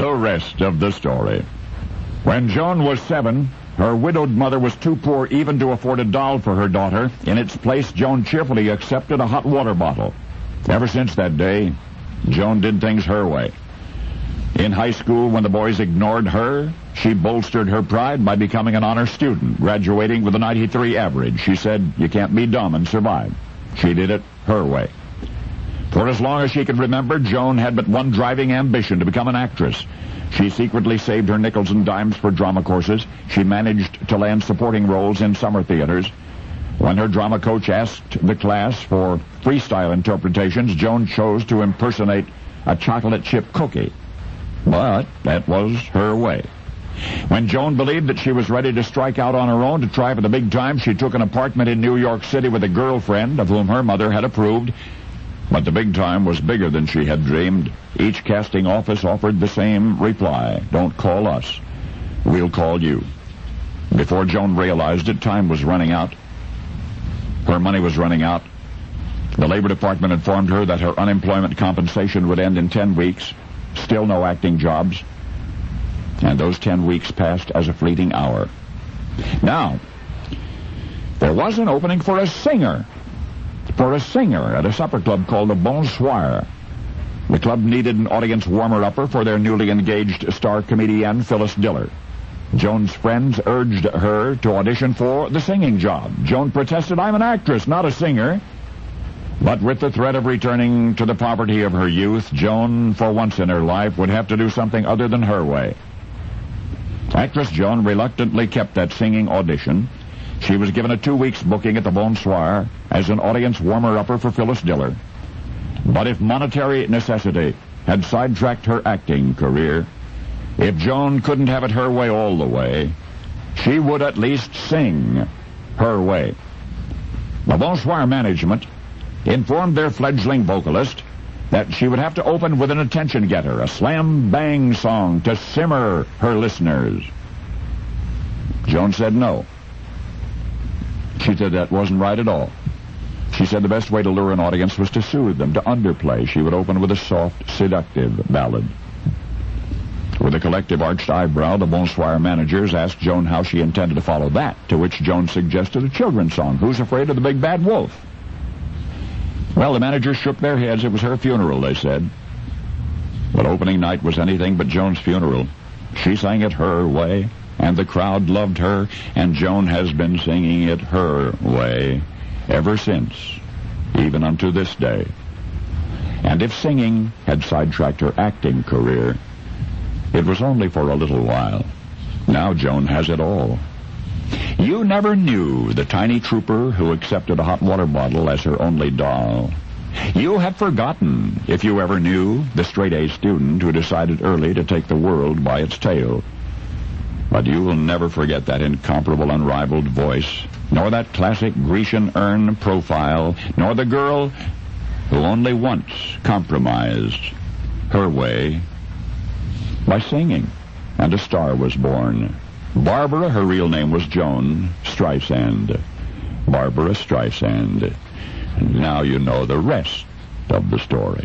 The rest of the story. When Joan was 7, her widowed mother was too poor even to afford a doll for her daughter. In its place, Joan cheerfully accepted a hot water bottle. Ever since that day, Joan did things her way. In high school, when the boys ignored her, she bolstered her pride by becoming an honor student, graduating with a 93 average. She said, "You can't be dumb and survive." She did it her way. For as long as she could remember, Joan had but one driving ambition: to become an actress. She secretly saved her nickels and dimes for drama courses. She managed to land supporting roles in summer theaters. When her drama coach asked the class for freestyle interpretations, Joan chose to impersonate a chocolate chip cookie. But that was her way. When Joan believed that she was ready to strike out on her own to try for the big time, she took an apartment in New York City with a girlfriend of whom her mother had approved. But the big time was bigger than she had dreamed. Each casting office offered the same reply: "Don't call us. We'll call you." Before Joan realized it, time was running out. Her money was running out. The Labor Department informed her that her unemployment compensation would end in 10 weeks. Still no acting jobs. And those 10 weeks passed as a fleeting hour. Now, there was an opening for a singer. At a supper club called the Bonsoir. The club needed an audience warmer-upper for their newly engaged star comedienne, Phyllis Diller. Joan's friends urged her to audition for the singing job. Joan protested, "I'm an actress, not a singer." But with the threat of returning to the poverty of her youth, Joan, for once in her life, would have to do something other than her way. Actress Joan reluctantly kept that singing audition. She was given a 2-week booking at the Bonsoir as an audience warmer-upper for Phyllis Diller. But if monetary necessity had sidetracked her acting career, if Joan couldn't have it her way all the way, she would at least sing her way. The Bonsoir management informed their fledgling vocalist that she would have to open with an attention-getter, a slam-bang song to simmer her listeners. Joan said no. She said that wasn't right at all. She said the best way to lure an audience was to soothe them, to underplay. She would open with a soft, seductive ballad. With a collective arched eyebrow, the Bonsoir managers asked Joan how she intended to follow that, to which Joan suggested a children's song, "Who's Afraid of the Big Bad Wolf?" Well, the managers shook their heads. It was her funeral, they said. But opening night was anything but Joan's funeral. She sang it her way, and the crowd loved her, and Joan has been singing it her way ever since, even unto this day. And if singing had sidetracked her acting career, it was only for a little while. Now Joan has it all. You never knew the tiny trooper who accepted a hot water bottle as her only doll. You have forgotten, if you ever knew, the straight-A student who decided early to take the world by its tail. But you will never forget that incomparable, unrivaled voice, nor that classic Grecian urn profile, nor the girl who only once compromised her way by singing, and a star was born. Barbara, her real name was Joan Streisand. Barbara Streisand. And now you know the rest of the story.